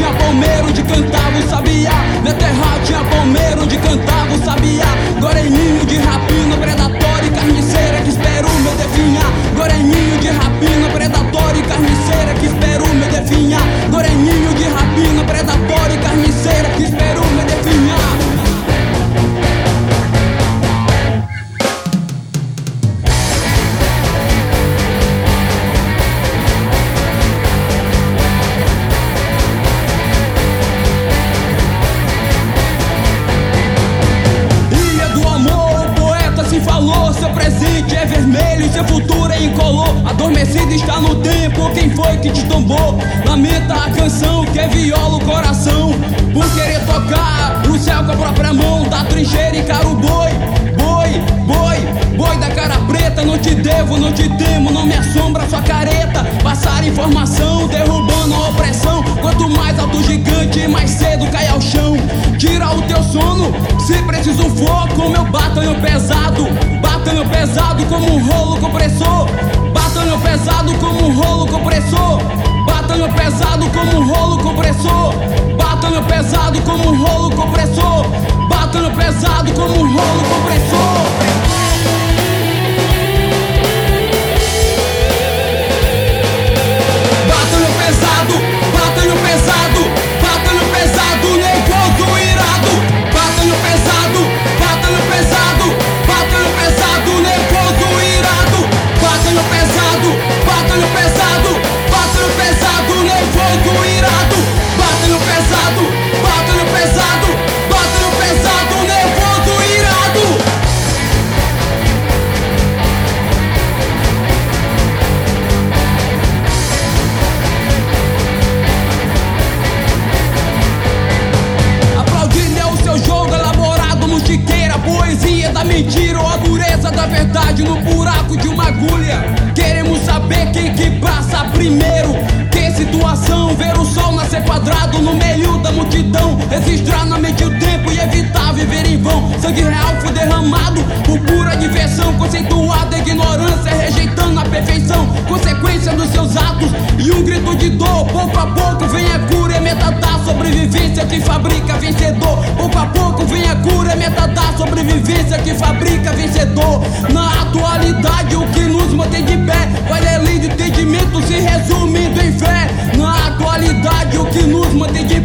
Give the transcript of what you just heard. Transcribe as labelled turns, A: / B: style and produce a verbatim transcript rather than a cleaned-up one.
A: tinha palmeira onde cantava o sabiá. Minha terra tinha palmeira onde cantava o sabiá. Agora é ninho de rapina, predatória e carniceira que espera o meu definhar. Agora é ninho de rapina, predatória e carniceira que espera o meu definhar. Agora é ninho de rapina, predatória e carniceira que espera o meu definhar. Seu presente é vermelho, seu futuro é incolor. Adormecido está no tempo, quem foi que te tombou? Lamenta a canção que é viola o coração, por querer tocar o céu com a própria mão. Da trincheira encara o boi, boi, boi, boi da cara preta. Não te devo, não te temo, não me assombra sua careta. Passar informação, derrubando a opressão. Quanto mais alto o gigante, mais cedo cai ao chão. Tira o teu sono, se preciso for, com meu batalhão pesado. Batalhão pesado como um rolo compressor. Batalhão pesado como um rolo compressor. Batalhão pesado como um rolo compressor. Batalhão pesado como um rolo compressor. Batalhão pesado como um rolo compressor. Batalhão pesado, batalhão pesado, batalhão pesado, nervoso, irado. Batalhão pesado, batalhão pesado, batalhão pesado, nervoso, irado. Batalhão pesado, batalhão pesado, batalhão pesado, nervoso, irado. Batalhão pesado, batalhão pesado, batalhão pesado, nervoso, irado. Poesia da mentira ou a dureza da verdade no buraco de uma agulha. Queremos saber quem que passa primeiro. Que situação, ver o sol nascer quadrado no meio da multidão. Registrar na mente o tempo e evitar viver em vão. Sangue real foi derramado por pura diversão. Conceituada ignorância, rejeitando a perfeição. Consequência dos seus atos e um grito de dor. Pouco a pouco vem a cura, é meta da sobrevivência que fabrica vencedor. Pouco a pouco vem a cura, é meta da sobrevivência que fabrica vencedor. Na atualidade o que nos mantém de pé, vai além de entendimento, se resumindo em fé. Na atualidade o que nos mantém de